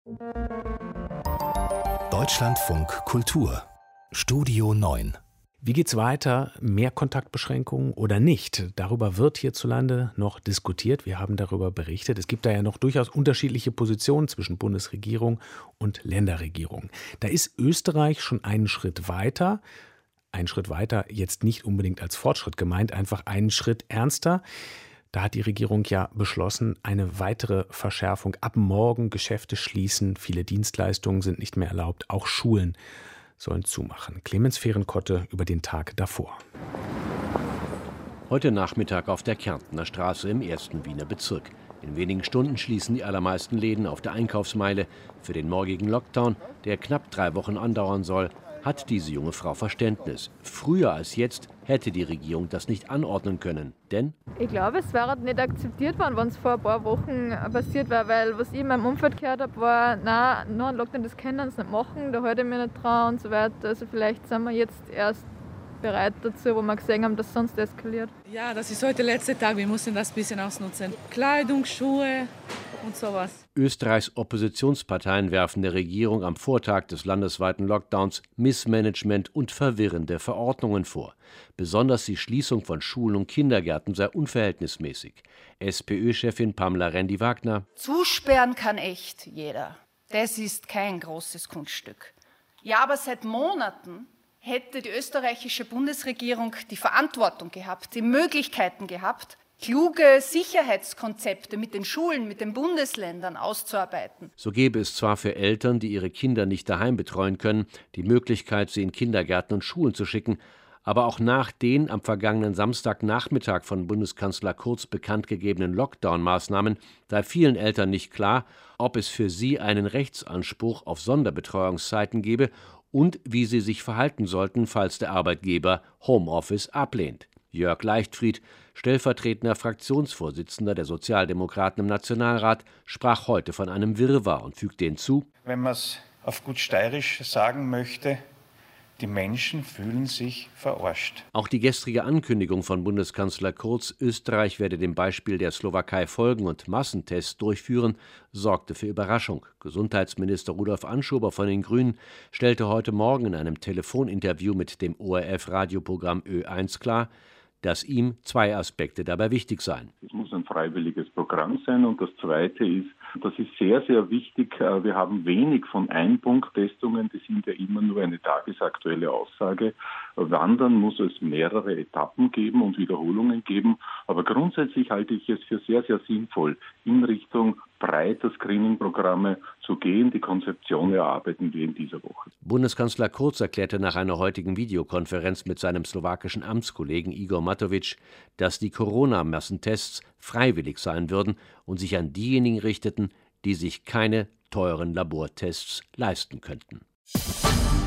Deutschlandfunk Kultur Studio 9. Wie geht's weiter? Mehr Kontaktbeschränkungen oder nicht? Darüber wird hierzulande noch diskutiert. Wir haben darüber berichtet. Es gibt da ja noch durchaus unterschiedliche Positionen zwischen Bundesregierung und Länderregierung. Da ist Österreich schon einen Schritt weiter. Ein Schritt weiter, jetzt nicht unbedingt als Fortschritt gemeint, einfach einen Schritt ernster. Da hat die Regierung ja beschlossen, eine weitere Verschärfung. Ab morgen Geschäfte schließen, viele Dienstleistungen sind nicht mehr erlaubt, auch Schulen sollen zumachen. Clemens Fehrenkotte über den Tag davor. Heute Nachmittag auf der Kärntner Straße im 1. Wiener Bezirk. In wenigen Stunden schließen die allermeisten Läden auf der Einkaufsmeile. Für den morgigen Lockdown, der knapp 3 Wochen andauern soll, hat diese junge Frau Verständnis. Früher als jetzt hätte die Regierung das nicht anordnen können. Denn ich glaube, es wäre nicht akzeptiert worden, wenn es vor ein paar Wochen passiert wäre, weil was ich in meinem Umfeld gehört habe, war, nein, noch ein Lockdown, das können sie nicht machen, da halte ich mich nicht dran und so weiter. Also vielleicht sind wir jetzt erst bereit dazu, wo wir gesehen haben, dass es sonst eskaliert. Ja, das ist heute der letzte Tag, wir müssen das ein bisschen ausnutzen. Kleidung, Schuhe und sowas. Österreichs Oppositionsparteien werfen der Regierung am Vortag des landesweiten Lockdowns Missmanagement und verwirrende Verordnungen vor. Besonders die Schließung von Schulen und Kindergärten sei unverhältnismäßig. SPÖ-Chefin Pamela Rendi-Wagner: Zusperren kann echt jeder. Das ist kein großes Kunststück. Ja, aber seit Monaten hätte die österreichische Bundesregierung die Verantwortung gehabt, die Möglichkeiten gehabt, kluge Sicherheitskonzepte mit den Schulen, mit den Bundesländern auszuarbeiten. So gäbe es zwar für Eltern, die ihre Kinder nicht daheim betreuen können, die Möglichkeit, sie in Kindergärten und Schulen zu schicken, aber auch nach den am vergangenen Samstagnachmittag von Bundeskanzler Kurz bekannt gegebenen Lockdown-Maßnahmen sei vielen Eltern nicht klar, ob es für sie einen Rechtsanspruch auf Sonderbetreuungszeiten gebe und wie sie sich verhalten sollten, falls der Arbeitgeber Homeoffice ablehnt. Jörg Leichtfried, stellvertretender Fraktionsvorsitzender der Sozialdemokraten im Nationalrat, sprach heute von einem Wirrwarr und fügte hinzu: Wenn man es auf gut steirisch sagen möchte, die Menschen fühlen sich verarscht. Auch die gestrige Ankündigung von Bundeskanzler Kurz, Österreich werde dem Beispiel der Slowakei folgen und Massentests durchführen, sorgte für Überraschung. Gesundheitsminister Rudolf Anschober von den Grünen stellte heute Morgen in einem Telefoninterview mit dem ORF-Radioprogramm Ö1 klar, dass ihm 2 Aspekte dabei wichtig seien. Es muss ein freiwilliges Programm sein und das Zweite ist, das ist sehr, sehr wichtig, wir haben wenig von Einpunkttestungen, die sind ja immer nur eine tagesaktuelle Aussage. Wandern muss es mehrere Etappen geben und Wiederholungen geben, aber grundsätzlich halte ich es für sehr, sehr sinnvoll, in Richtung breiter Screening-Programme zu gehen. Die Konzeption erarbeiten wir in dieser Woche. Bundeskanzler Kurz erklärte nach einer heutigen Videokonferenz mit seinem slowakischen Amtskollegen Igor Matovič, dass die Corona-Massentests freiwillig sein würden und sich an diejenigen richteten, die sich keine teuren Labortests leisten könnten.